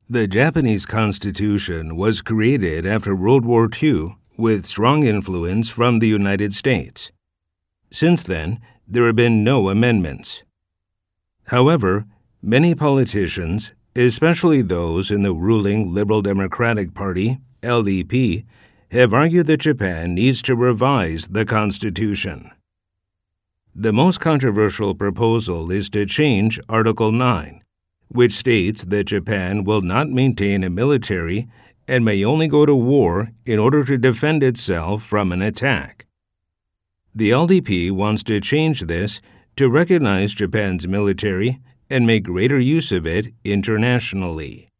The Japanese Constitution was created after World War II with strong influence from the United States. Since then, there have been no amendments. However, many politicians, especially those in the ruling Liberal Democratic Party, LDP, have argued that Japan needs to revise the Constitution. The most controversial proposal is to change Article 9, which states that Japan will not maintain a military and may only go to war in order to defend itself from an attack. The LDP wants to change this to recognize Japan's military and make greater use of it internationally.